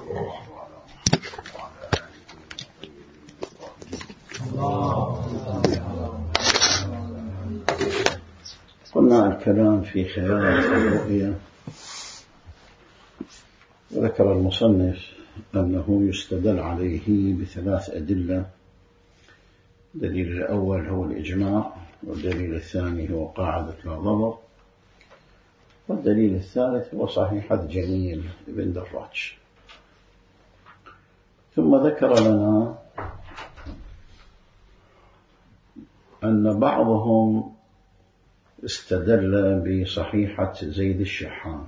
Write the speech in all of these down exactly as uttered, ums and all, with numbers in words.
قلنا الكلام في خيار الرؤية، وذكر المصنف أنه يستدل عليه بثلاث أدلة. الدليل الأول هو الإجماع، والدليل الثاني هو قاعدة لا ضرر، والدليل الثالث هو صحيحة جميل بن دراج. ثم ذكر لنا أن بعضهم استدل بصحيحة زيد الشحام.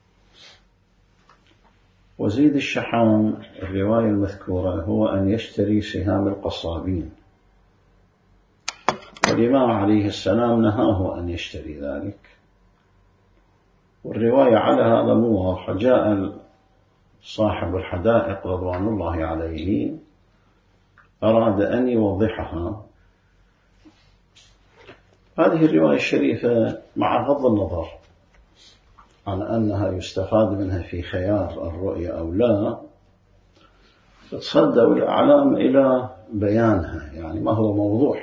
وزيد الشحام الرواية المذكورة هو أن يشتري سهام القصابين، والإمام عليه السلام نهاه أن يشتري ذلك، والرواية على هذا مو واضحة. جاء صاحب الحدائق رضوان الله عليه أراد أن يوضحها. هذه الرواية الشريفة مع غض النظر عن أنها يستفاد منها في خيار الرؤية أو لا، تصدوا الأعلام إلى بيانها، يعني ما هو موضوع.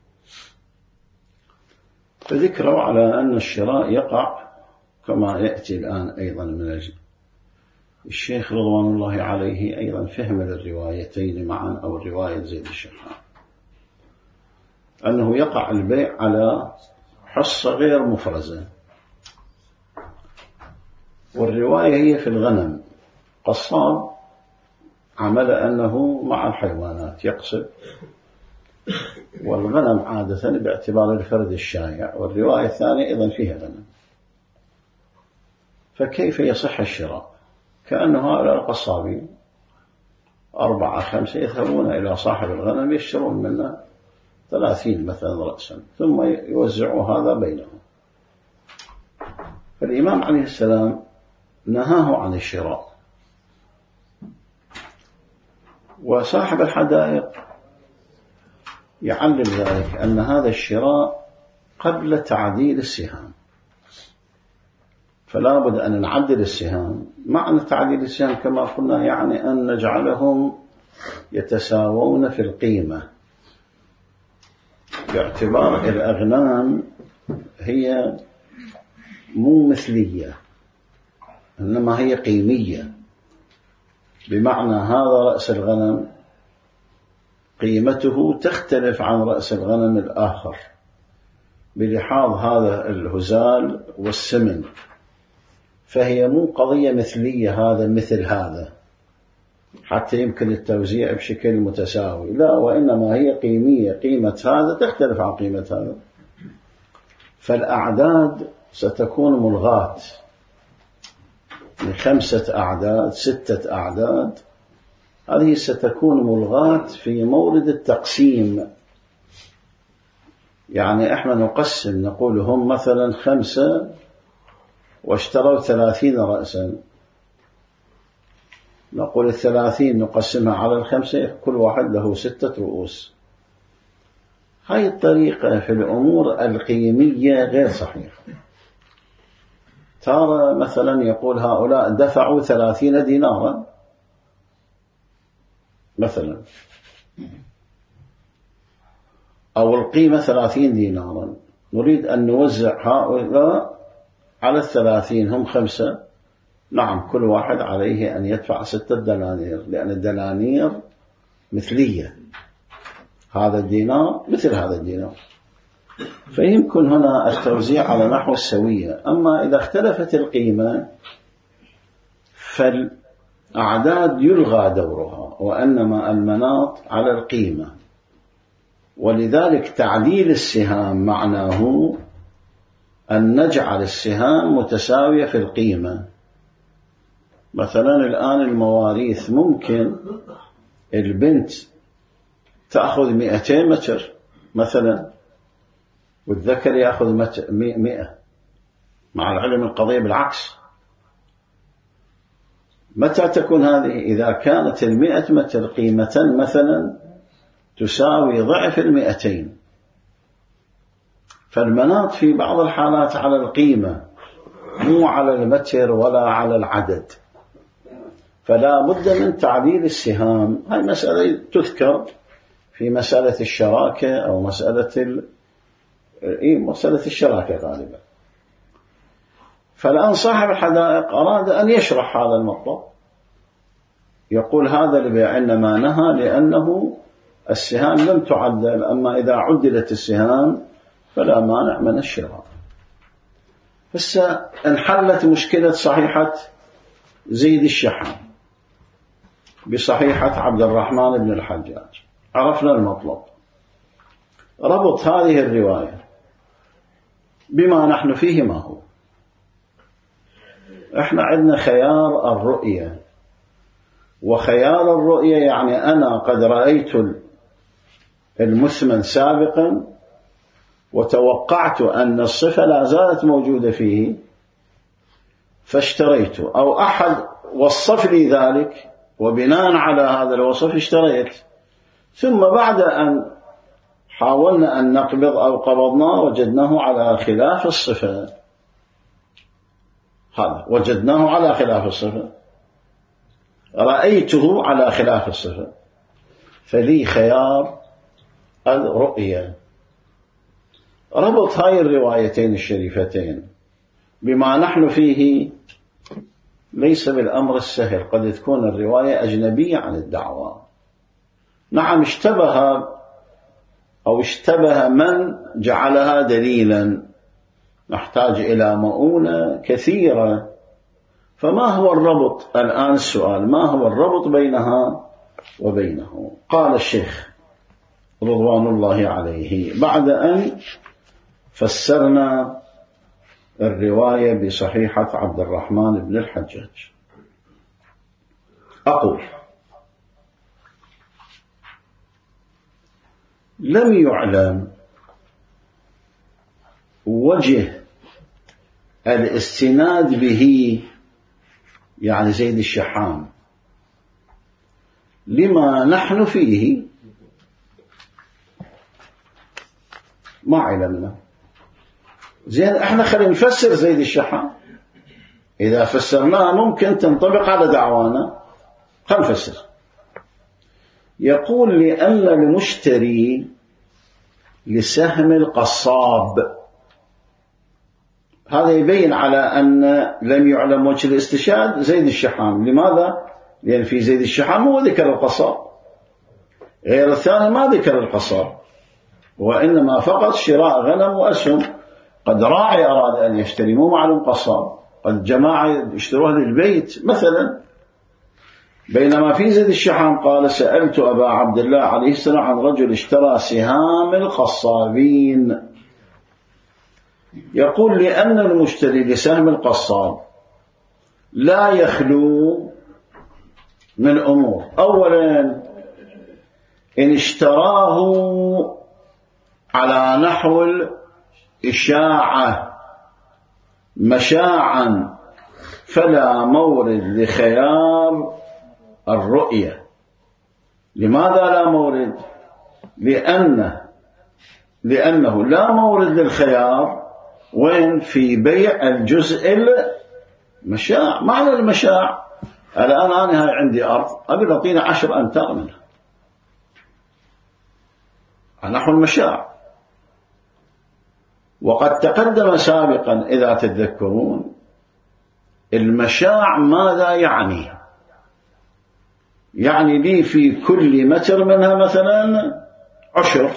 فذكروا على أن الشراء يقع كما يأتي الآن أيضا من الشيخ رضوان الله عليه أيضا فهم للروايتين معا، أو الرواية زيد الشحام، أنه يقع البيع على حصة غير مفرزة. والرواية هي في الغنم، قصاب عمل أنه مع الحيوانات يقصد، والغنم عادة باعتبار الفرد الشائع، والرواية الثانية أيضا فيها غنم. فكيف يصح الشراء؟ كأنه هؤلاء القصابين أربعة خمسة يذهبون إلى صاحب الغنم يشترون منه ثلاثين مثلا رأسا، ثم يوزعوا هذا بينهم. فالإمام عليه السلام نهاه عن الشراء، وصاحب الحدائق يعلم ذلك أن هذا الشراء قبل تعديل السهام، فلا بد أن نعدل السهام. معنى تعديل السهام كما قلنا يعني أن نجعلهم يتساوون في القيمة، باعتبار الأغنام هي مو مثلية، إنما هي قيمية، بمعنى هذا رأس الغنم قيمته تختلف عن رأس الغنم الآخر بلحاظ هذا الهزال والسمن، فهي مو قضية مثلية هذا مثل هذا حتى يمكن التوزيع بشكل متساوي، لا، وإنما هي قيمية، قيمة هذا تختلف عن قيمة هذا. فالأعداد ستكون ملغاة من خمسة أعداد ستة أعداد، هذه ستكون ملغاة في مورد التقسيم. يعني احنا نقسم، نقول هم مثلا خمسة واشتروا ثلاثين رأسا، نقول الثلاثين نقسمها على الخمسة، كل واحد له ستة رؤوس. هاي الطريقة في الأمور القيمية غير صحيحة. ترى مثلا يقول هؤلاء دفعوا ثلاثين دينارا مثلا، أو القيمة ثلاثين دينارا، نريد أن نوزع هؤلاء على الثلاثين، هم خمسة، نعم كل واحد عليه أن يدفع ستة دنانير، لأن الدنانير مثلية، هذا الدينار مثل هذا الدينار، فيمكن هنا التوزيع على نحو السوية. أما إذا اختلفت القيمة فالأعداد يلغى دورها، وإنما المناط على القيمة. ولذلك تعديل السهام معناه أن نجعل السهام متساوية في القيمة. مثلا الآن المواريث ممكن البنت تأخذ مئتين متر مثلا، والذكر يأخذ مئة، مع العلم القضية بالعكس. متى تكون هذه؟ إذا كانت المئة متر قيمة مثلا تساوي ضعف المئتين، فالمناط في بعض الحالات على القيمة مو على المتر ولا على العدد. فلا بد من تعديل السهام. هاي مسألة تذكر في مسألة الشراكة أو مسألة ال... إيه مسألة الشراكة غالبا. فالآن صاحب الحدائق أراد أن يشرح هذا المطلب، يقول هذا البيع إنما نهى لأنه السهام لم تعدل، أما إذا عدلت السهام فلا مانع من الشراء. هسه انحلت مشكلة صحيحة زيد الشحام بصحيحة عبد الرحمن بن الحجاج، عرفنا المطلب. ربط هذه الرواية بما نحن فيه ما هو. احنا عندنا خيار الرؤية، وخيار الرؤية يعني أنا قد رأيت المثمن سابقا وتوقعت أن الصفة لا زالت موجودة فيه فاشتريته، أو أحد وصف لي ذلك وبناء على هذا الوصف اشتريت، ثم بعد أن حاولنا أن نقبض أو قبضناه وجدناه على خلاف الصفة، هذا وجدناه على خلاف الصفة، رأيته على خلاف الصفة، فلي خيار الرؤية. ربط هاي الروايتين الشريفتين بما نحن فيه ليس بالأمر السهل، قد تكون الرواية أجنبية عن الدعوة. نعم اشتبه أو اشتبه من جعلها دليلا، نحتاج إلى مؤونة كثيرة. فما هو الربط الآن؟ السؤال ما هو الربط بينها وبينه؟ قال الشيخ رضوان الله عليه بعد أن فسرنا الرواية بصحيحة عبد الرحمن بن الحجاج، أقول لم يعلم وجه الاستناد به، يعني زيد الشحام، لما نحن فيه ما علمنا. زين احنا خلينا نفسر زيد الشحام، إذا فسرناه ممكن تنطبق على دعوانا. خلينا نفسر. يقول لأن المشتري لسهم القصاب، هذا يبين على أن لم يعلم وجه الاستشهاد زيد الشحام. لماذا؟ لأن في زيد الشحام هو ذكر القصاب، غير الثاني ما ذكر القصاب، وإنما فقط شراء غنم وأسهم. قد راعي أراد أن يشتري، مو معلوم قصاب، قد جماعة يشتروها للبيت مثلا. بينما في زيد الشحام قال سألت أبا عبد الله عليه السلام عن رجل اشترى سهام القصابين. يقول لأن المشتري لسهم القصاب لا يخلو من أمور. أولا إن اشتراه على نحو الإشاعة مشاعا فلا مورد لخيار الرؤية. لماذا لا مورد؟ لأنه, لأنه لا مورد للخيار وين؟ في بيع الجزء المشاع. معنى المشاع الآن أنا هاي عندي أرض أقول أعطيني عشر أمتار منها نحو المشاع. وقد تقدم سابقا إذا تتذكرون المشاع ماذا يعني؟ يعني لي في كل متر منها مثلا عشر،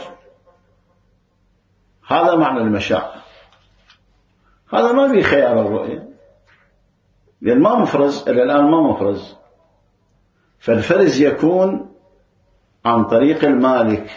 هذا معنى المشاع. هذا ما في خيار الرؤية، لأن ما مفرز إلى الآن، ما مفرز. فالفرز يكون عن طريق المالك،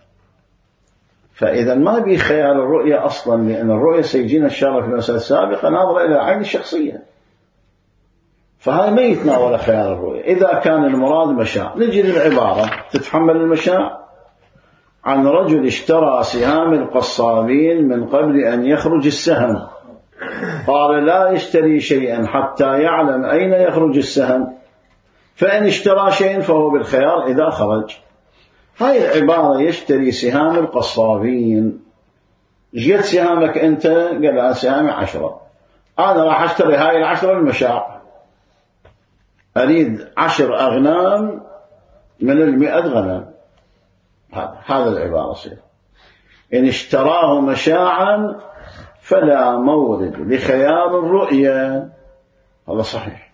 فإذا ما بي خيار الرؤية أصلا، لأن الرؤية سيجينا الشرع في المسألة السابقة ناظرة إلى العين الشخصية، فهذا ما يتناول خيار الرؤية. إذا كان المراد مشاع نجي للعبارة تتحمل المشاع. عن رجل اشترى سهام القصابين من قبل أن يخرج السهم، قال لا يشتري شيئا حتى يعلم أين يخرج السهم، فإن اشترى شيئا فهو بالخيار إذا خرج. هاي العبارة يشتري سهام القصابين. جيت سهامك أنت؟ قال سهامي عشرة، أنا راح أشتري هاي العشرة المشاع. أريد عشر أغنام من المئة غنم، هذا العبارة صير. إن اشتراه مشاعا فلا مورد لخيار الرؤية، هذا صحيح.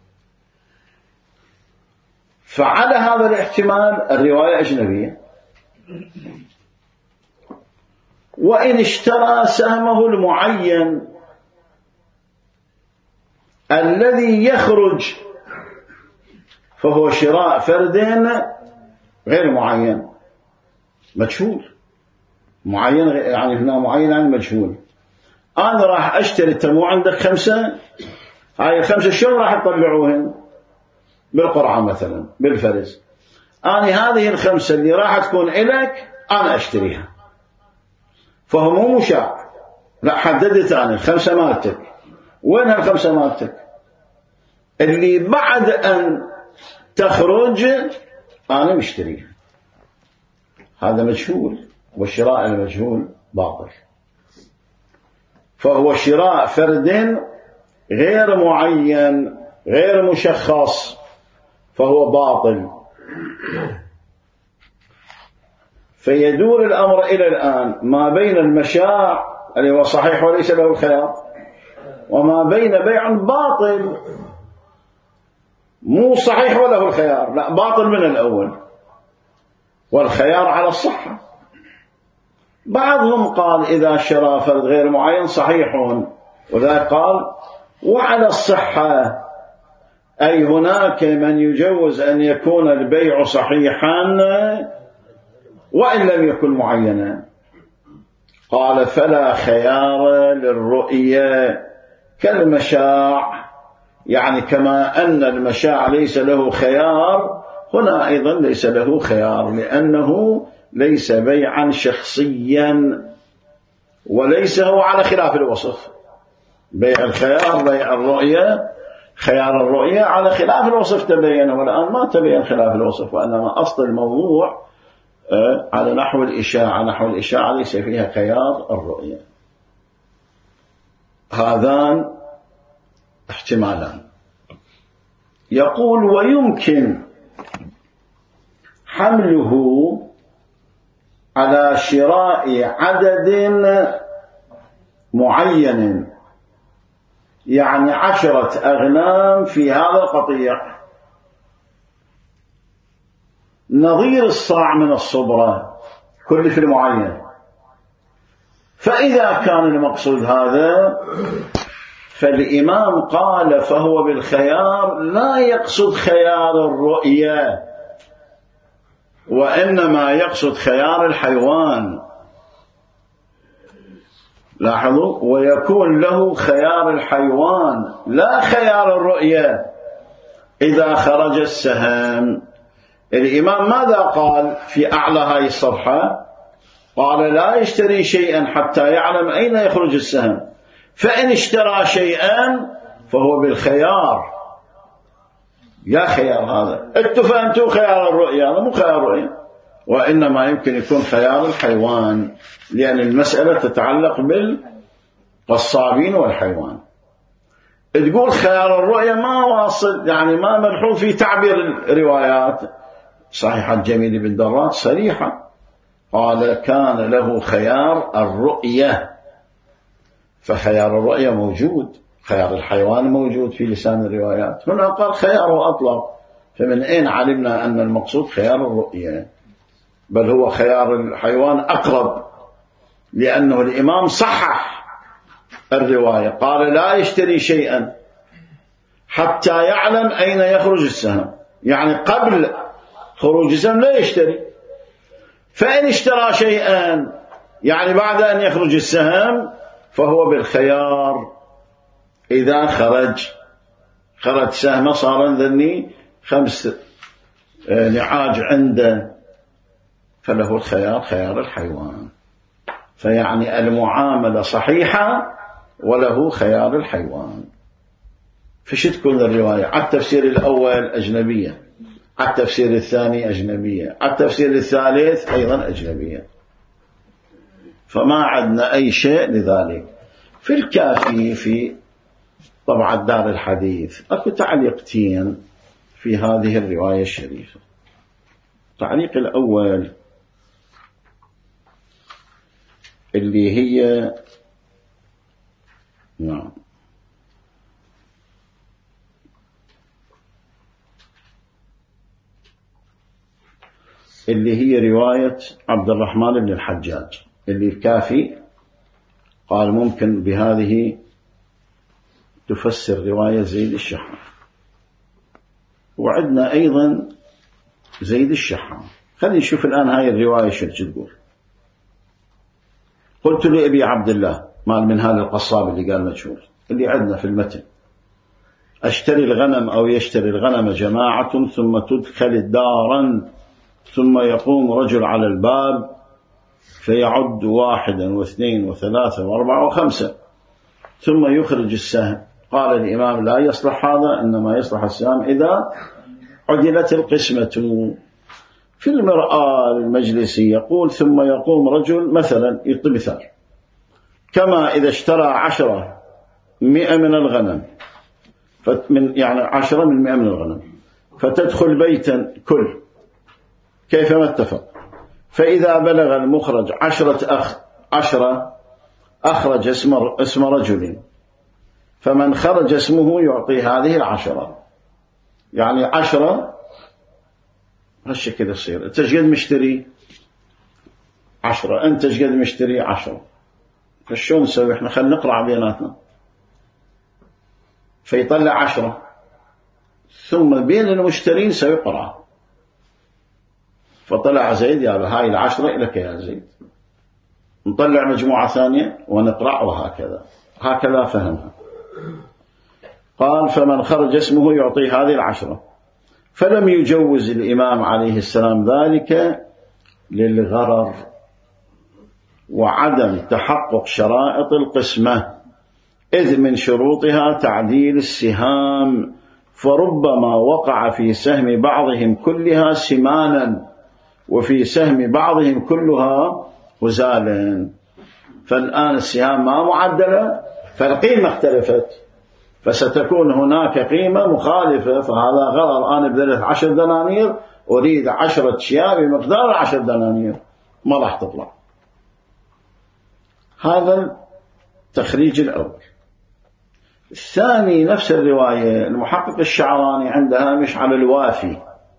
فعلى هذا الاحتمال الرواية أجنبية. وإن اشترى سهمه المعين الذي يخرج فهو شراء فرد غير معين مجهول. معين يعني هنا معين يعني مجهول. أنا راح أشتري، تمو عندك خمسة، هاي الخمسة شلون راح تطلعوهن؟ بالقرعة مثلا، بالفرز. أنا هذه الخمسة اللي راح تكون إلك أنا أشتريها، فهو مو مشاع، لا حددت أنا الخمسة مالتك، وين هالخمسة مالتك؟ اللي بعد أن تخرج أنا مشتريها، هذا مجهول، والشراء المجهول باطل. فهو شراء فرد غير معين غير مشخص، فهو باطل. فيدور الأمر إلى الآن ما بين المشاع اللي هو صحيح وليس له الخيار، وما بين بيع باطل مو صحيح وله الخيار، لا باطل من الأول، والخيار على الصحة. بعضهم قال إذا شرى فرد غير معين صحيحون، وذلك قال وعلى الصحة، أي هناك من يجوز أن يكون البيع صحيحا وإن لم يكن معينا. قال فلا خيار للرؤية كالمشاع، يعني كما أن المشاع ليس له خيار، هنا أيضا ليس له خيار، لأنه ليس بيعا شخصيا، وليس هو على خلاف الوصف. بيع الخيار بيع الرؤية، خيار الرؤية على خلاف الوصف تبين، والآن ما تبين خلاف الوصف، وإنما أصل الموضوع على نحو الإشاعة. نحو الإشاعة ليس فيها خيار الرؤية. هذان احتمالان. يقول ويمكن حمله على شراء عدد معين، يعني عشرة أغنام في هذا القطيع، نظير الصاع من الصبرة، كل في المعين. فإذا كان المقصود هذا، فالإمام قال فهو بالخيار، لا يقصد خيار الرؤية، وإنما يقصد خيار الحيوان. لاحظوا، ويكون له خيار الحيوان لا خيار الرؤية إذا خرج السهم. الإمام ماذا قال في أعلى هاي الصفحة؟ قال لا يشتري شيئا حتى يعلم أين يخرج السهم، فإن اشترى شيئا فهو بالخيار. يا خيار هذا، انتوا فهمتوا خيار الرؤية، هذا مو خيار الرؤية، وإنما يمكن يكون خيار الحيوان، لأن المسألة تتعلق بالقصابين والحيوان. تقول خيار الرؤية ما واصل، يعني ما ملحوظ في تعبير الروايات. صحيحة جميل بن درات صريحة، قال كان له خيار الرؤية، فخيار الرؤية موجود، خيار الحيوان موجود في لسان الروايات. هنا قال خيار أطلق، فمن أين علمنا أن المقصود خيار الرؤية؟ بل هو خيار الحيوان أقرب، لأنه الإمام صحح الرواية، قال لا يشتري شيئا حتى يعلم أين يخرج السهم، يعني قبل خروج السهم لا يشتري. فإن اشترى شيئا يعني بعد أن يخرج السهم فهو بالخيار. إذا خرج خرج سهم صار ذني خمس نعاج عنده، فله الخيار خيار الحيوان. فيعني المعاملة صحيحة وله خيار الحيوان. فش تكون الرواية؟ على التفسير الأول أجنبية، على التفسير الثاني أجنبية، على التفسير الثالث أيضا أجنبية. فما عندنا أي شيء لذلك. في الكافي في طبعة دار الحديث أكو تعليقتين في هذه الرواية الشريفة. التعليق الأول اللي هي نعم اللي هي رواية عبد الرحمن بن الحجاج اللي الكافي قال ممكن بهذه تفسر رواية زيد الشحام. وعندنا أيضا زيد الشحام. خلينا نشوف الآن هاي الرواية شو تقول. قلت لأبي عبد الله مال من هذا القصاب اللي قال مجهول اللي عندنا في المتن أشتري الغنم أو يشتري الغنم جماعة ثم تدخل دارا ثم يقوم رجل على الباب فيعد واحدا واثنين وثلاثة واربعة وخمسة ثم يخرج السهم. قال الإمام لا يصلح هذا، إنما يصلح السهم إذا عدلت القسمة. في المرآة المجلسي يقول ثم يقوم رجل مثلا يعطي مثال كما إذا اشترى عشرة مئة من الغنم من يعني عشرة من مئة من الغنم فتدخل بيتا كل كيفما اتفق، فإذا بلغ المخرج عشرة أخ عشرة أخرج اسم اسم رجل، فمن خرج اسمه يعطي هذه العشرة. يعني عشرة هالشكل يصير. أنت قد مشتري عشرة، أنت قد مشتري عشرة، فشون نسوي إحنا؟ خلينا نقرأ بيناتنا. فيطلع عشرة ثم بين المشترين نسوي قرعة، فطلع زيد يا هاي العشرة لك يا زيد، نطلع مجموعة ثانية ونقرأ وهكذا. هكذا فهمها. قال فمن خرج اسمه يعطي هذه العشرة. فلم يجوز الإمام عليه السلام ذلك للغرر وعدم تحقق شرائط القسمة، إذ من شروطها تعديل السهام، فربما وقع في سهم بعضهم كلها سمانا وفي سهم بعضهم كلها غزالا. فالآن السهام ما معدلة فالقيمة اختلفت، فستكون هناك قيمة مخالفة، فهذا غرر. أنا بذلت عشر دنانير أريد عشرة شياب بمقدار عشر دنانير، ما راح تطلع. هذا التخريج الأول. الثاني نفس الرواية المحقق الشعراني عندها مش على الوافي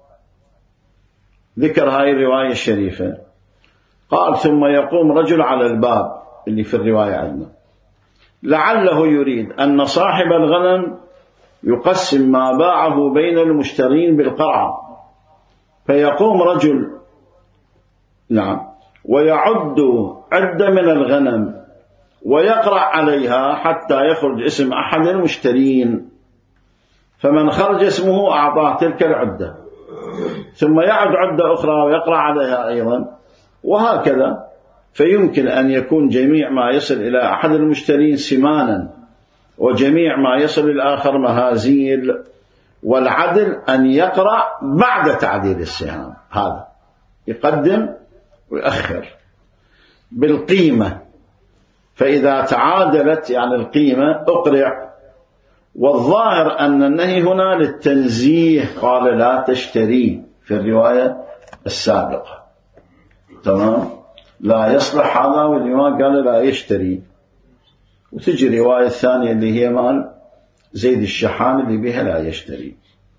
ذكر هاي الرواية الشريفة. قال ثم يقوم رجل على الباب اللي في الرواية عندنا، لعله يريد أن صاحب الغنم يقسم ما باعه بين المشترين بالقرعة، فيقوم رجل نعم ويعد عدة من الغنم ويقرأ عليها حتى يخرج اسم أحد المشترين، فمن خرج اسمه أعطاه تلك العدة، ثم يعد عدة أخرى ويقرأ عليها أيضا، وهكذا. فيمكن أن يكون جميع ما يصل إلى أحد المشترين سمانا وجميع ما يصل الآخر مهازيل، والعدل أن يقرأ بعد تعديل السهام، هذا يقدم ويأخر بالقيمة. فإذا تعادلت يعني القيمة أقرع. والظاهر أن النهي هنا للتنزيه، قال لا تشتري في الرواية السابقة، تمام، لا يصلح هذا، والإمام قال لا يشتري. وتجي رواية الثانية اللي هي مال زيد الشحام اللي بها لا يشتري.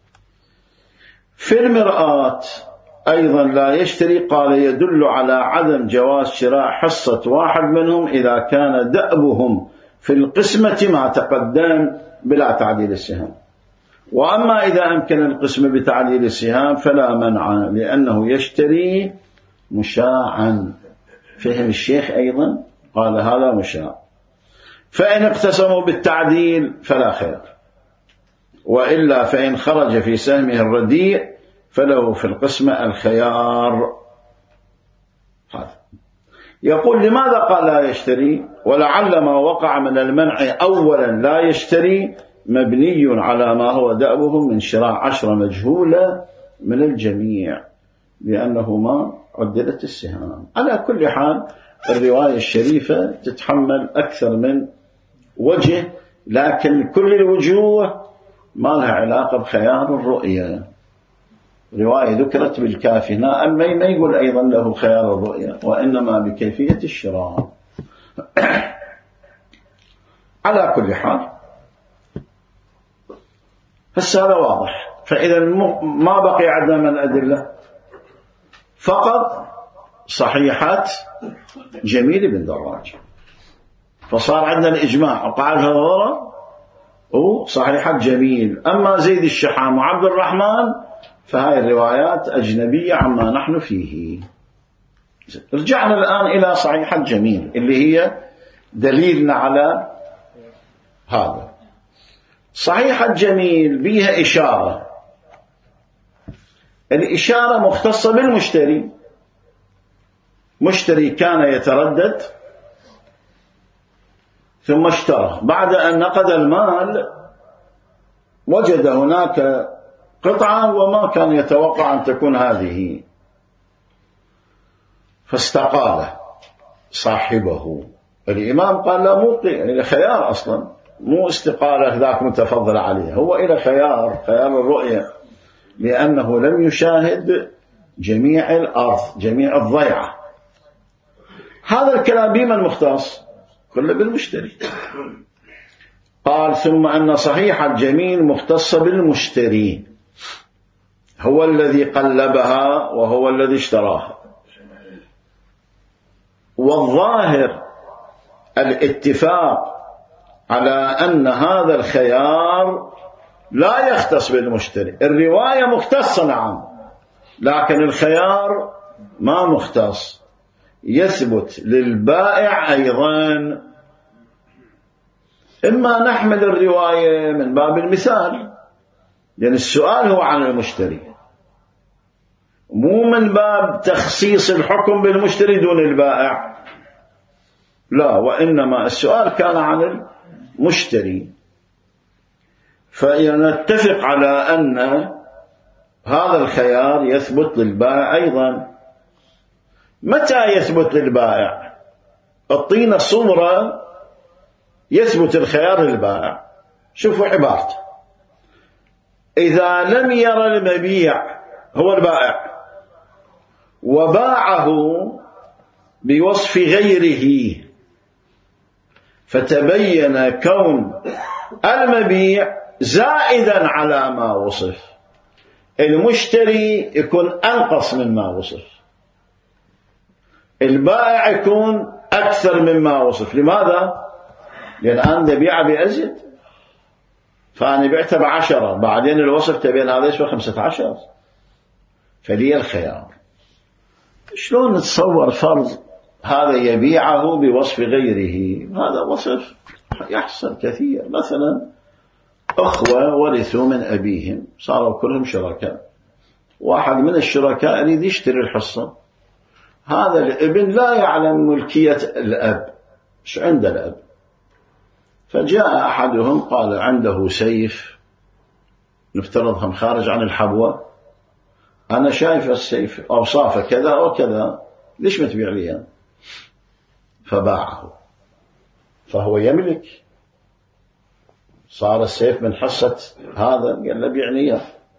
في المرآة أيضا لا يشتري، قال يدل على عدم جواز شراء حصة واحد منهم إذا كان دأبهم في القسمة ما تقدم بلا تعديل السهام. وأما إذا أمكن القسم بتعديل السهام فلا منع، لأنه يشتري مشاعا. فهم الشيخ أيضا قال هذا مشاع. فإن اقتسموا بالتعديل فلا خير، وإلا فإن خرج في سهمه الرديء فله في القسمة الخيار. هذا يقول لماذا قال لا يشتري؟ ولعل ما وقع من المنع أولا لا يشتري مبني على ما هو دأبهم من شراء عشرة مجهولة من الجميع، لأنه ما عدلت السهام. على كل حال الرواية الشريفة تتحمل أكثر من وجه، لكن كل الوجوه ما لها علاقة بخيار الرؤية. رواية ذكرت بالكافي هنا، أما ما يقول أيضا له خيار الرؤية، وإنما بكيفية الشراء. على كل حال هذا واضح. فإذا ما بقي عندنا من الأدلة فقط صحيحة جميل بن دراج، فصار عندنا الإجماع وقال هذا وصحيحة جميل. أما زيد الشحام وعبد الرحمن فهذه الروايات أجنبية عما نحن فيه. رجعنا الآن إلى صحيحة جميل اللي هي دليلنا على هذا. صحيحة جميل بها إشارة، الإشارة مختصة بالمشتري. مشتري كان يتردد ثم اشترى، بعد أن نقد المال وجد هناك قطعة وما كان يتوقع أن تكون هذه، فاستقال صاحبه. الإمام قال لا، مو إلى خيار أصلا، مو استقالة ذاك متفضل عليه، هو إلى خيار، خيار الرؤية، لأنه لم يشاهد جميع الأرض، جميع الضيعة. هذا الكلام بمن مختص؟ كله بالمشتري. قال ثم أن صحيح الجميل مختص بالمشتري، هو الذي قلبها وهو الذي اشتراها. والظاهر الاتفاق على أن هذا الخيار لا يختص بالمشتري. الرواية مختصة نعم، لكن الخيار ما مختص، يثبت للبائع أيضا. إما نحمل الرواية من باب المثال، لأن السؤال هو عن المشتري، مو من باب تخصيص الحكم بالمشتري دون البائع، لا، وإنما السؤال كان عن المشتري. فنتفق على أن هذا الخيار يثبت للبائع أيضا. متى يثبت للبائع؟ الطينة الصورة يثبت الخيار للبائع. شوفوا عبارته: إذا لم ير المبيع هو البائع وباعه بوصف غيره فتبين كون المبيع زائدا على ما وصف، المشتري يكون أنقص مما وصف، البائع يكون أكثر مما وصف. لماذا؟ لأن أنا بيع بأزيد، فأنا بعت بعشرة، بعدين الوصف تبين هذا يسوى خمسة عشر، فلي الخيار. شلون نتصور فرض هذا يبيعه بوصف غيره؟ هذا وصف يحصل كثير. مثلا أخوة ورثوا من أبيهم، صاروا كلهم شركاء، واحد من الشركاء يريد يشتري الحصة، هذا الابن لا يعلم ملكية الأب، مش عند الأب، فجاء أحدهم قال عنده سيف، نفترضهم خارج عن الحبوة، أنا شايف السيف أوصافه كذا وكذا، ليش ما تبيع لي؟ فباعه، فهو يملك، صار السيف من حصة هذا، قال له بيعني إياه،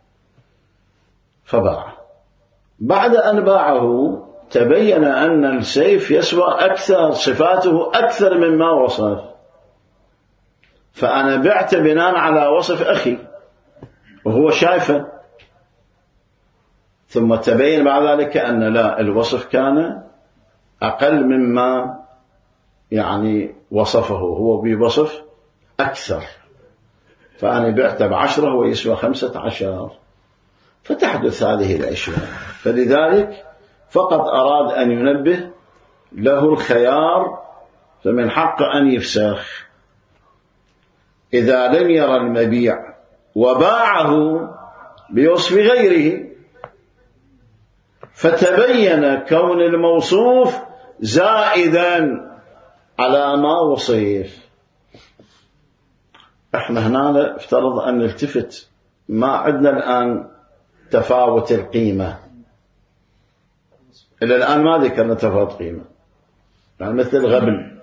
فباعه. بعد أن باعه تبين أن السيف يسوى أكثر، صفاته أكثر مما وصف، فأنا بعت بناء على وصف أخي وهو شايفه، ثم تبين بعد ذلك أن لا، الوصف كان أقل مما يعني وصفه، هو بوصف أكثر، فأنا بعت بعشرة ويسوى خمسة عشر، فتحدث هذه الأشياء. فلذلك فقط أراد أن ينبه له الخيار، فمن حق أن يفسخ إذا لم يرى المبيع وباعه بوصف غيره فتبين كون الموصوف زائدا على ما وصف. احنا هنا افترض أن نلتفت، ما عندنا الآن تفاوت القيمة، إلى الآن ما ذكرنا تفاوت قيمة، يعني مثل الغبن،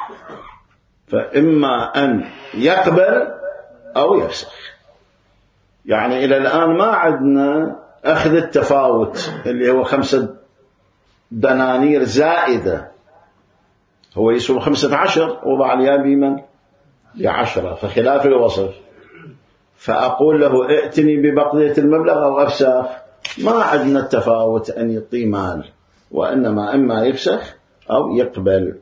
فإما أن يقبل أو يفسخ، يعني إلى الآن ما عندنا أخذ التفاوت اللي هو خمسة دنانير زائدة، هو يسوى خمسة عشر وضع اليابي من بعشرة، فخلاف الوصف. فأقول له ائتني ببقية المبلغ أو أفسخ، ما عندنا التفاوت أن يعطي مال، وإنما إما يفسخ أو يقبل.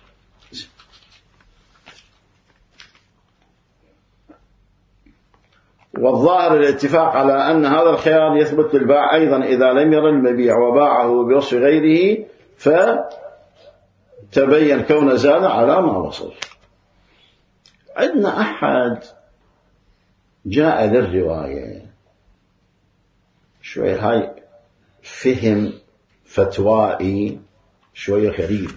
والظاهر الاتفاق على أن هذا الخيار يثبت للبائع أيضا إذا لم ير المبيع وباعه بوصف غيره فتبين كون زاد على ما وصف. عندنا أحد جاء للرواية شوي هاي فهم فتوائي شوية غريب.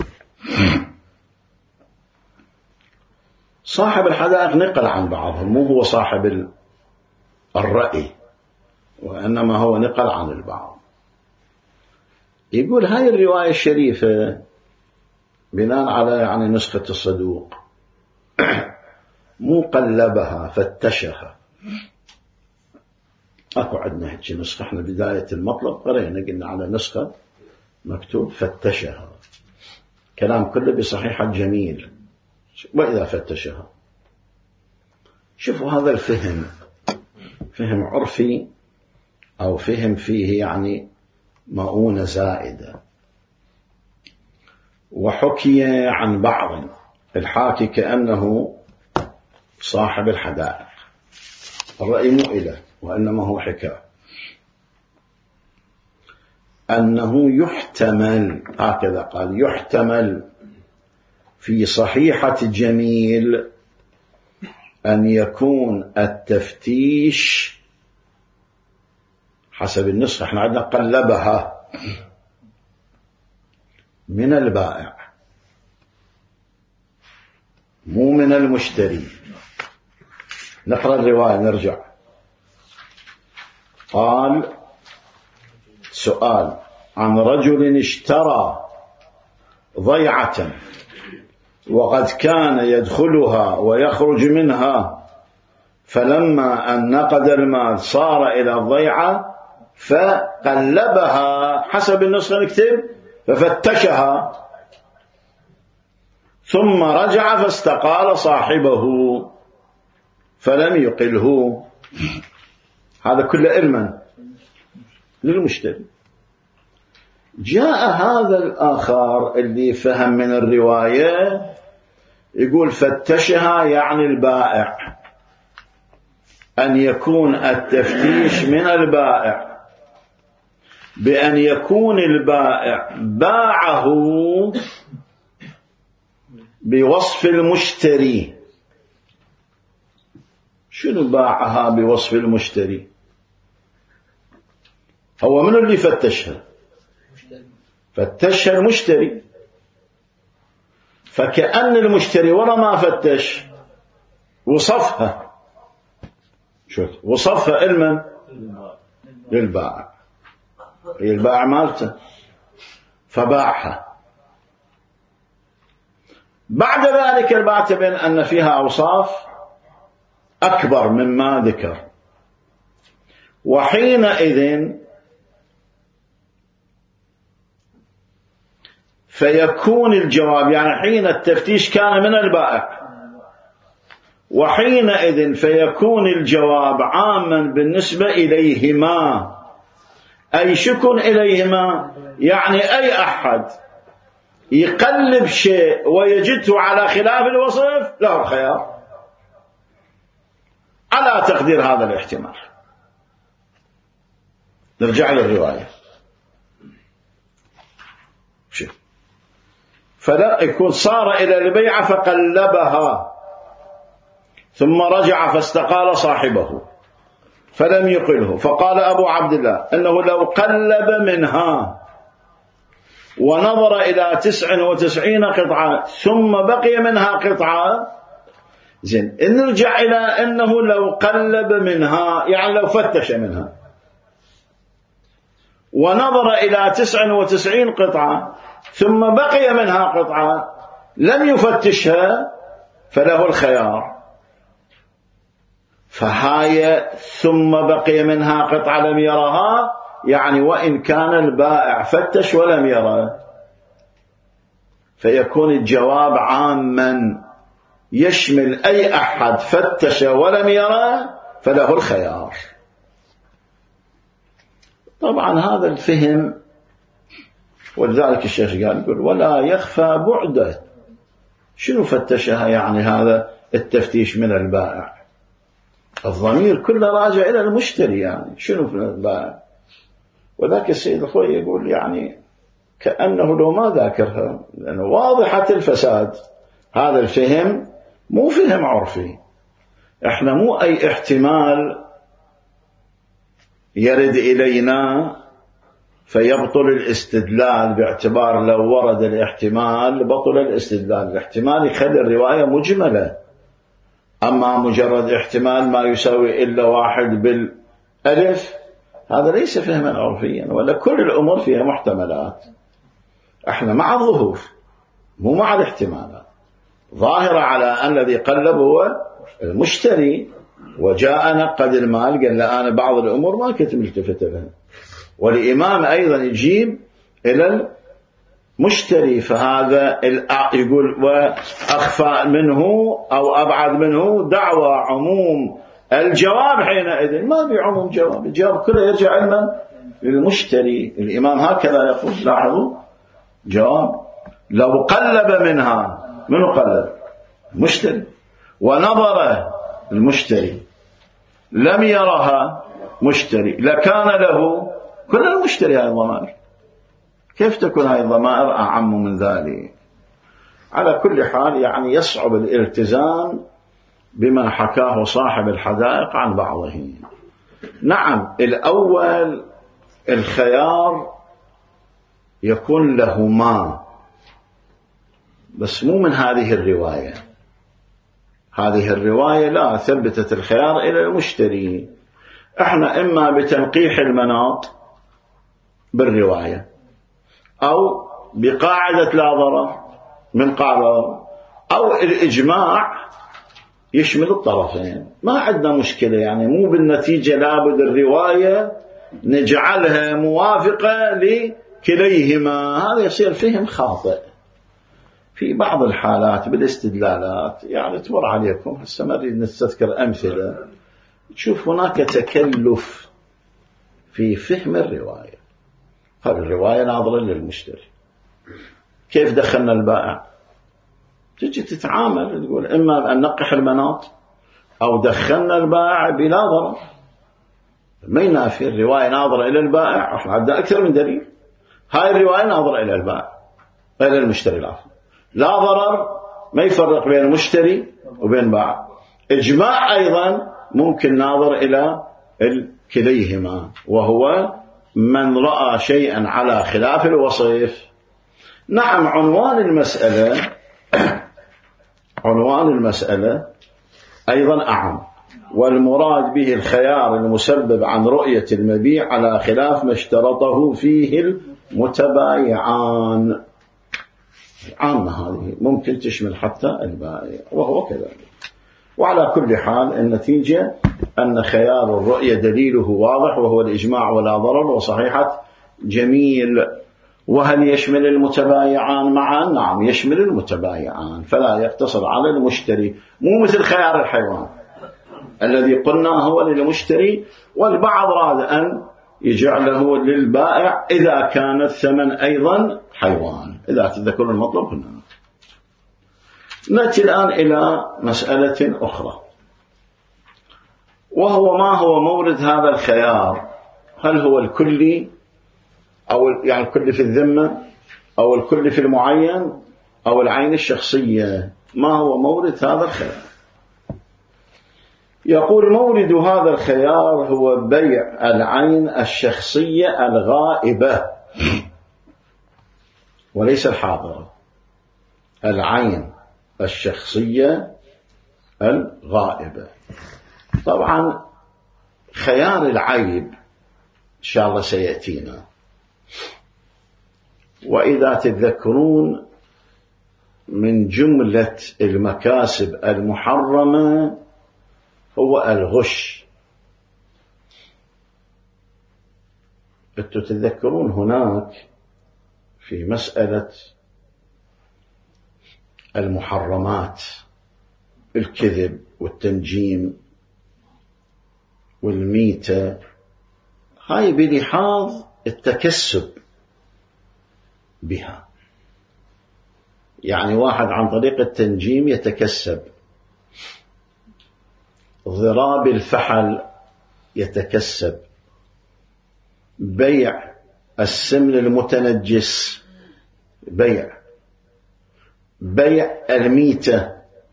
صاحب الحدائق نقل عن بعضهم، مو هو صاحب الرأي وإنما هو نقل عن البعض. يقول هاي الرواية الشريفة بناء على يعني نسخة الصدوق مو قلبها فتشها. أكو عندنا هيك نسخة، احنا بداية المطلب قرينا قلنا على نسخة مكتوب فتشها، كلام كله بصحيحة جميل، وإذا فتشها. شوفوا هذا الفهم فهم عرفي أو فهم فيه يعني مؤونة زائدة. وحكي عن بعض الحاكي كأنه صاحب الحدائق، الرأي مو إله وإنما هو حكاية، أنه يحتمل، هكذا قال، يحتمل في صحيحة جميل أن يكون التفتيش حسب النسخة، احنا عندنا قلبها من البائع مو من المشتري. نقرأ الرواية نرجع. قال سؤال عن رجل اشترى ضيعة وقد كان يدخلها ويخرج منها، فلما أن نقد المال صار إلى الضيعة فقلبها، حسب النسخة نكتب ففتشها، ثم رجع فاستقال صاحبه فلم يقله. هذا كله علما للمشتري. جاء هذا الآخر اللي فهم من الرواية يقول فتشها يعني البائع، أن يكون التفتيش من البائع بأن يكون البائع باعه بوصف المشتري. شنو باعها بوصف المشتري؟ هو من اللي فتشها؟ فتشها المشتري، فكأن المشتري ورا ما فتش وصفها، شوف وصفها علما للبائع، هي البائع مالته فباعها. بعد ذلك البائع تبين أن فيها أوصاف أكبر مما ذكر، وحينئذ فيكون الجواب، يعني حين التفتيش كان من البائع، وحينئذ فيكون الجواب عاما بالنسبة إليهما. أي شكن إليهما؟ يعني أي أحد يقلب شيء ويجده على خلاف الوصف له الخيار، على تقدير هذا الاحتمال. نرجع للرواية. شوف، فلا يكون صار إلى البيعة فقلبها ثم رجع فاستقال صاحبه فلم يقله. فقال أبو عبد الله أنه لو قلب منها ونظر إلى تسع وتسعين قطعة ثم بقي منها قطعة، زين نرجع إلى أنه لو قلب منها يعني لو فتش منها ونظر إلى تسع وتسعين قطعة ثم بقي منها قطعة لم يفتشها فله الخيار. فهاي ثم بقي منها قطعة لم يرها يعني وإن كان البائع فتش ولم يرى، فيكون الجواب عاما يشمل أي أحد فتش ولم يرى فله الخيار. طبعا هذا الفهم، ولذلك الشيخ قال يقول ولا يخفى بعده. شنو فتشها يعني هذا التفتيش من البائع؟ الضمير كله راجع إلى المشتري، يعني شنو في البائع؟ وذاك السيد الخوي يقول يعني كأنه لو ما ذاكرها، لأنه واضحة الفساد. هذا الفهم مو فهم عرفي، احنا مو أي احتمال يرد إلينا فيبطل الاستدلال، باعتبار لو ورد الاحتمال بطل الاستدلال. الاحتمال يخلي الرواية مجملة، أما مجرد احتمال ما يساوي إلا واحد بالألف هذا ليس فهما عرفيا، ولا كل الأمور فيها محتملات. احنا مع الظهور مو مع الاحتمالات. ظاهرة على أن الذي قلب هو المشتري، وجاء نقد المال قال لا أنا بعض الأمور ما كنت ملتفت لها، والإمام أيضا يجيب إلى المشتري، فهذا يقول وأخفى منه أو أبعد منه دعوى عموم الجواب. حينئذ ما بعموم جواب، الجواب كله يرجع علما للمشتري. الإمام هكذا يقول، لاحظوا جواب لو قلب منها، منو قلب؟ المشتري. ونظر المشتري لم يرها مشتري لكان له كل المشتري هذه الضمائر. كيف تكون هذه الضمائر أعم من ذلك؟ على كل حال يعني يصعب الالتزام بما حكاه صاحب الحدائق عن بعضه. نعم الأول الخيار يكون لهما، بس مو من هذه الرواية. هذه الرواية لا ثبتت الخيار إلى المشتري. احنا إما بتنقيح المناط بالرواية، أو بقاعدة لا ضرر من قاعدة، أو الإجماع يشمل الطرفين. ما عندنا مشكلة، يعني مو بالنتيجة لابد الرواية نجعلها موافقة لكليهما، هذا يصير فهم خاطئ. في بعض الحالات بالاستدلالات يعني تمر عليكم هسه ما نريد نستذكر أمثلة، تشوف هناك تكلف في فهم الرواية. هذه الرواية ناظرة للمشتري، كيف دخلنا البائع؟ تجي تتعامل تقول إما أن نقح المناط أو دخلنا البائع بلا ضرر. ما ينافي الرواية ناظرة إلى البائع، احنا عندنا أكثر من دليل. هاي الرواية ناظرة إلى البائع إلى المشتري، العفو، لا ضرر، ما يفرق بين المشتري وبين بائع. إجماع أيضا ممكن ناظر إلى كليهما، وهو من رأى شيئا على خلاف الوصف. نعم عنوان المسألة عنوان المسألة أيضا أعم، والمراد به الخيار المسبب عن رؤية المبيع على خلاف ما اشترطه فيه المتبايعان. عامة هذه ممكن تشمل حتى البائع وهو كذلك. وعلى كل حال النتيجة أن خيار الرؤية دليله واضح وهو الإجماع ولا ضرر وصحيحة جميل. وهل يشمل المتبايعان معا؟ نعم يشمل المتبايعان، فلا يقتصر على المشتري، مو مثل خيار الحيوان الذي قلنا هو للمشتري، والبعض راد أن يجعله للبائع إذا كان الثمن أيضا حيوان، إذا تذكرون المطلب هنا. نأتي الآن إلى مسألة أخرى، وهو ما هو مورد هذا الخيار؟ هل هو الكلي أو يعني الكل في الذمة، أو الكل في المعين، أو العين الشخصية؟ ما هو مورد هذا الخيار؟ يقول مورد هذا الخيار هو بيع العين الشخصية الغائبة وليس الحاضرة، العين الشخصية الغائبة. طبعا خيار العيب إن شاء الله سيأتينا. وإذا تتذكرون من جملة المكاسب المحرمة هو الغش، أنتم تتذكرون هناك في مسألة المحرمات الكذب والتنجيم والميتة، هاي بلحاظ التكسب بها، يعني واحد عن طريق التنجيم يتكسب، ضراب الفحل يتكسب، بيع السمن المتنجس بيع، بيع الميتة،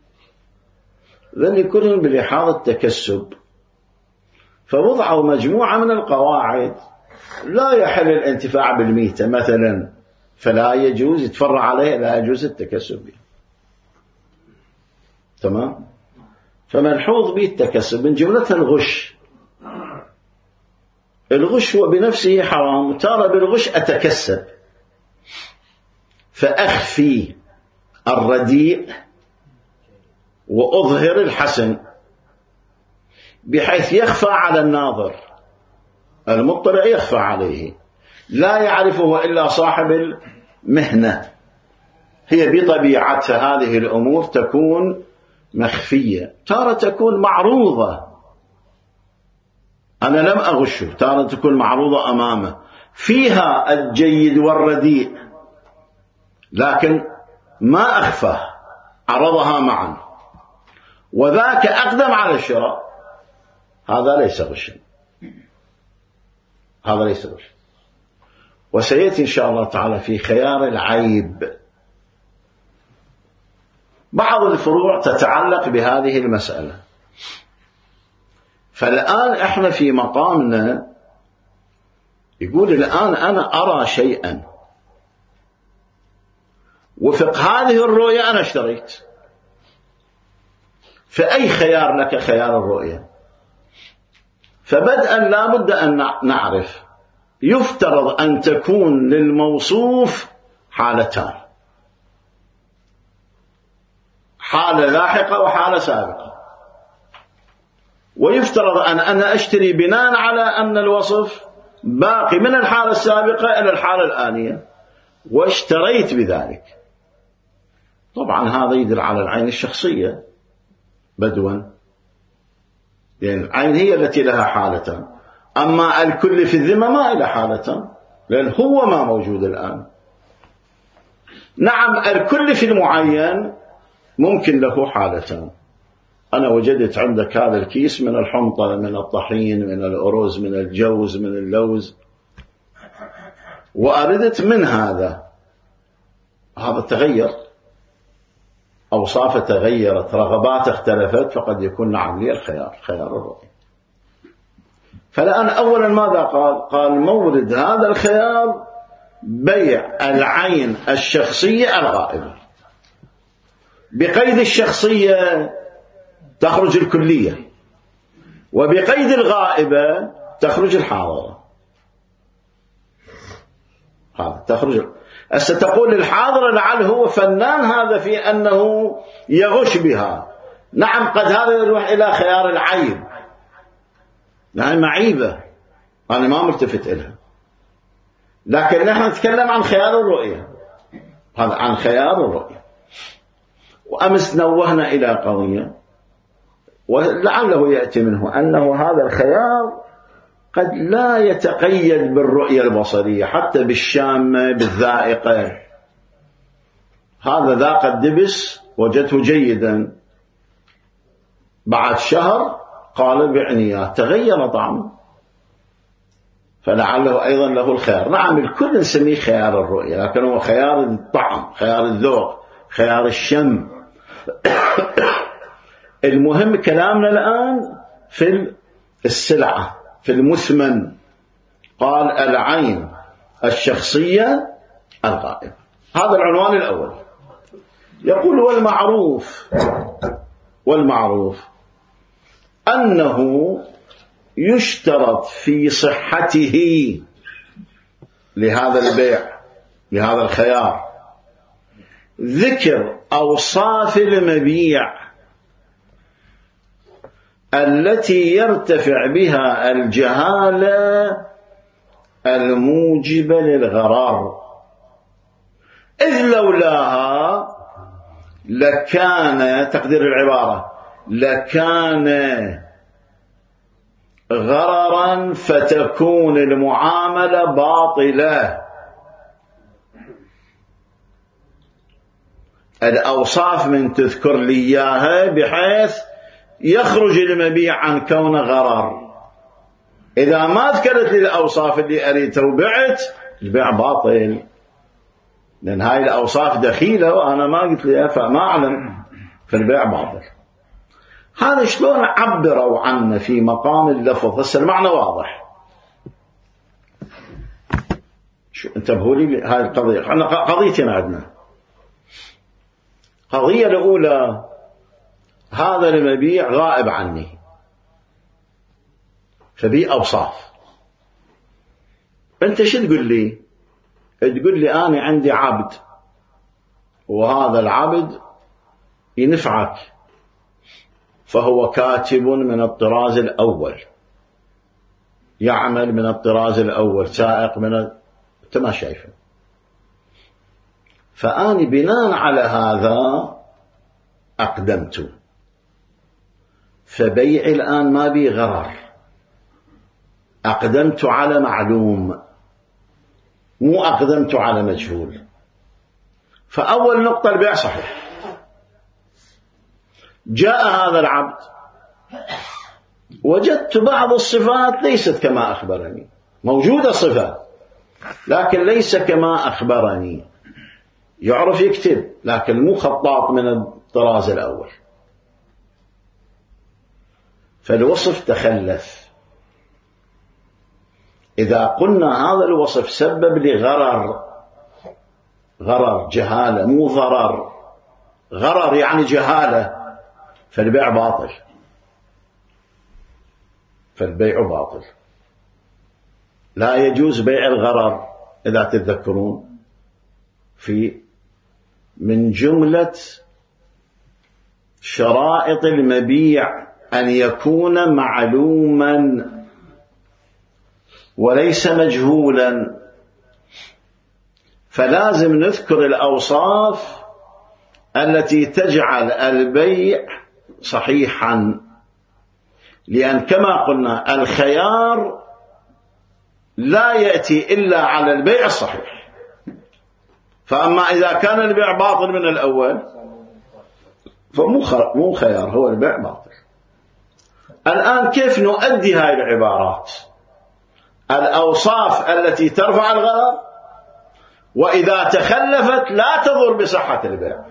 ذل كلهم بلحاظ التكسب. فوضعوا مجموعة من القواعد، لا يحل الانتفاع بالميتة مثلا فلا يجوز، يتفرع عليه لا يجوز التكسب به. تمام؟ فملحوظ به التكسب من جملتها الغش. الغش هو بنفسه حرام، ترى بالغش أتكسب فأخفي الرديء وأظهر الحسن، بحيث يخفى على الناظر، المطلع يخفى عليه، لا يعرفه إلا صاحب المهنة. هي بطبيعتها هذه الأمور تكون مخفية، تارة تكون معروضة، أنا لم أغشه، تارة تكون معروضة أمامه، فيها الجيد والرديء لكن ما أخفى، عرضها معا، وذاك أقدم على الشراء، هذا ليس غشا، هذا ليس غشا. وسيأتي إن شاء الله تعالى في خيار العيب بعض الفروع تتعلق بهذه المسألة. فالآن احنا في مقامنا، يقول الآن أنا أرى شيئا وفق هذه الرؤية أنا اشتريت، فأي خيار لك خيار الرؤية؟ فبدءا لا بد أن نعرف، يفترض أن تكون للموصوف حالتان، حالة لاحقة وحالة سابقة، ويفترض أن أنا أشتري بناء على أن الوصف باقي من الحالة السابقة إلى الحالة الآنية واشتريت بذلك. طبعا هذا يدل على العين الشخصية بدوا، لأن العين هي التي لها حالتان، أما الكل في الذمة ما إلى حالتان، لأن هو ما موجود الآن. نعم الكل في المعين ممكن له حالتان، أنا وجدت عندك هذا الكيس من الحنطة، من الطحين، من الأرز، من الجوز، من اللوز، وأردت من هذا، هذا تغير، أوصافه تغيرت، رغبات اختلفت، فقد يكون نعم لي الخيار، خيار الرؤية. فالآن أولا ماذا قال؟ قال مورد هذا الخيار بيع العين الشخصية الغائبة، بقيد الشخصية تخرج الكلية، وبقيد الغائبة تخرج الحاضرة. هذا تخرج، ستقول الحاضرة لعل هو فنان هذا في أنه يغش بها، نعم قد هذا يروح إلى خيار العيب، نعم معيبة أنا ما ملتفت إلها، لكن نحن نتكلم عن خيار الرؤية، هذا عن خيار الرؤية. وأمس نوهنا إلى قضية ولعله يأتي منه أنه هذا الخيار قد لا يتقيد بالرؤية البصرية، حتى بالشامة بالذائقة، هذا ذاق الدبس وجدته جيدا، بعد شهر قال بعنياه تغير طعمه، فلعله أيضا له الخيار. نعم الكل نسميه خيار الرؤية، لكن هو خيار الطعم، خيار الذوق، خيار الشم. المهم كلامنا الآن في السلعة، في المثمن. قال العين الشخصية الغائبة، هذا العنوان الأول. يقول والمعروف، والمعروف أنه يشترط في صحته لهذا البيع، لهذا الخيار، ذكر أوصاف المبيع التي يرتفع بها الجهالة الموجبة للغرر، إذ لولاها لكان تقدير العبارة لكان غررا فتكون المعاملة باطلة. الأوصاف من تذكر لي إياها بحيث يخرج المبيع عن كون غرر. إذا ما ذكرت لي الأوصاف اللي أريدها وبعت، البيع باطل، لأن هاي الأوصاف دخيلة وأنا ما قلت لها فما أعلم، فالبيع باطل. هذا شلون عبروا عنه في مقام اللفظ؟ هسه المعنى واضح. شو انتبهوا لي هاي القضية. احنا قضيتين عندنا. قضية الأولى، هذا المبيع غائب عني فبي أوصاف. أنت شو تقول لي؟ تقول لي أنا عندي عبد وهذا العبد ينفعك، فهو كاتب من الطراز الأول، يعمل من الطراز الأول، سائق من ال... أنت ما شايفه. فأنا بناء على هذا أقدمت، فبيعي الآن ما بي غرر، أقدمت على معلوم مو أقدمت على مجهول. فأول نقطة البيع صحيح. جاء هذا العبد وجدت بعض الصفات ليست كما أخبرني، موجودة صفات لكن ليس كما أخبرني، يعرف يكتب لكن مو خطاط من الطراز الأول، فالوصف تخلف. إذا قلنا هذا الوصف سبب لغرر، غرر جهالة مو ضرر، غرر يعني جهالة، فالبيع باطل، فالبيع باطل. لا يجوز بيع الغرر. إذا تتذكرون في من جملة شرائط المبيع أن يكون معلوما وليس مجهولا، فلازم نذكر الأوصاف التي تجعل البيع صحيحا، لأن كما قلنا الخيار لا يأتي إلا على البيع الصحيح. فأما إذا كان البيع باطل من الأول فمو خيار، هو البيع باطل. الآن كيف نؤدي هذه العبارات؟ الأوصاف التي ترفع الغرر وإذا تخلفت لا تضر بصحة البيع،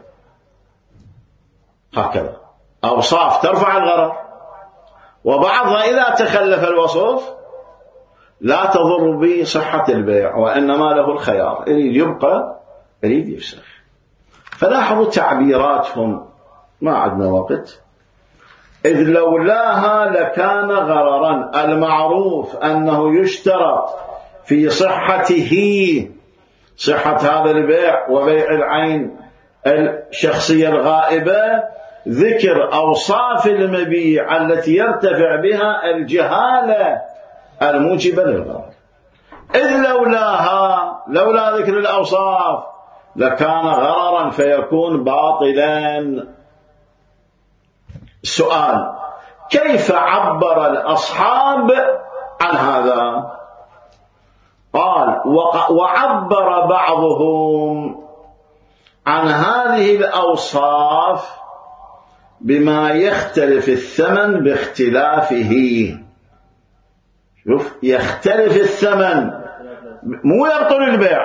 هكذا أوصاف ترفع الغرر وبعضها إذا تخلف الوصف لا تضر بصحة البيع وإنما له الخيار، يريد يبقى يريد يفسخ. فلاحظوا تعبيراتهم، ما عندنا وقت. إذ لولاها لكان غررا، المعروف أنه يشترط في صحته، صحة هذا البيع وبيع العين الشخصية الغائبة، ذكر أوصاف المبيع التي يرتفع بها الجهالة الموجبة للغرر. إذ لولاها، لولا ذكر الأوصاف لكان غررا فيكون باطلا. السؤال: كيف عبر الأصحاب عن هذا؟ قال: وعبر بعضهم عن هذه الأوصاف بما يختلف الثمن باختلافه. شوف، يختلف الثمن مو يبطل البيع،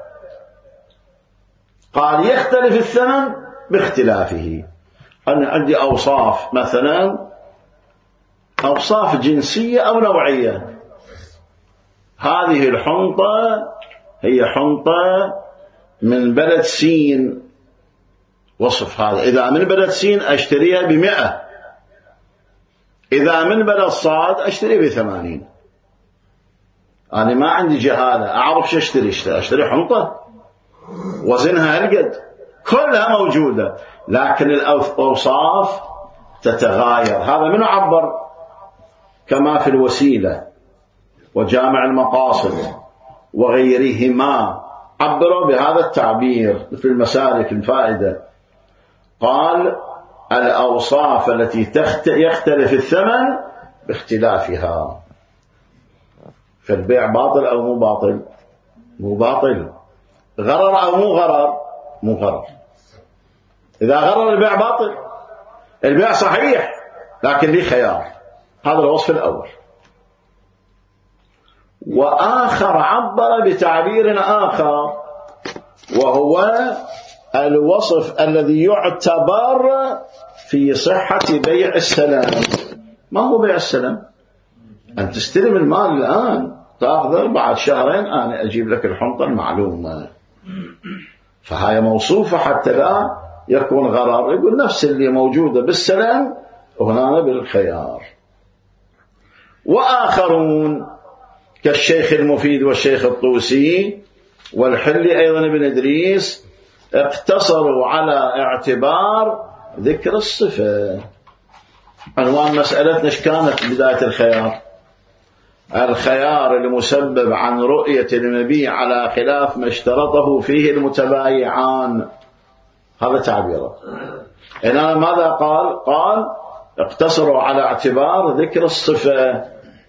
قال يختلف الثمن باختلافه. أنا عندي أوصاف، مثلا أوصاف جنسية أو نوعية. هذه الحنطة هي حنطة من بلد سين، وصف هذا. إذا من بلد سين أشتريها بمئة، إذا من بلد صاد أشتري بثمانين. أنا ما عندي جهالة، أعرف شو أشتري. أشتري حنطة وزنها هالقد، كلها موجودة، لكن الأوصاف تتغاير. هذا من عبر؟ كما في الوسيلة وجامع المقاصد وغيرهما عبروا بهذا التعبير في المسالك الفائدة. قال الأوصاف التي يختلف الثمن باختلافها. فالبيع باطل أو مو باطل؟ مو باطل. غرر أو مو غرر؟ مو غرر. إذا غرر البيع باطل. البيع صحيح لكن لي خيار. هذا الوصف الأول. وآخر عبر بتعبير آخر وهو الوصف الذي يعتبر في صحة بيع السلام. ما هو بيع السلام؟ أن تستلم المال الآن تأخذه بعد شهرين أنا أجيب لك الحنطة المعلومة. فهي موصوفة حتى لا يكون غرار. يقول نفس اللي موجودة بالسلام وهنا بالخيار. وآخرون كالشيخ المفيد والشيخ الطوسي والحلي أيضا ابن إدريس اقتصروا على اعتبار ذكر الصفة. عنوان مسألتنا ايش كانت بداية الخيار؟ الخيار المسبب عن رؤية المبيع على خلاف ما اشترطه فيه المتبايعان. هذا تعبيره. إنما ماذا قال؟ قال اقتصروا على اعتبار ذكر الصفة.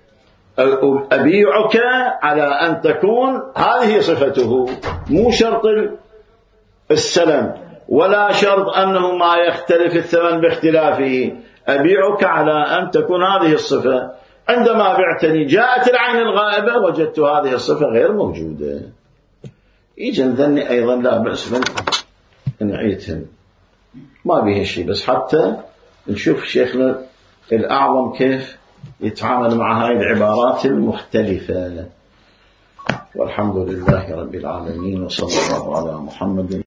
أبيعك على أن تكون هذه صفته، مو شرط السلم ولا شرط أنه ما يختلف الثمن باختلافه. أبيعك على أن تكون هذه الصفة. عندما بعتني جاءت العين الغائبة وجدت هذه الصفة غير موجودة. يجي نذني أيضا لا بأس من نعيدهم ما به شيء، بس حتى نشوف شيخنا الأعظم كيف يتعامل مع هذه العبارات المختلفة. والحمد لله رب العالمين وصلى الله على محمد.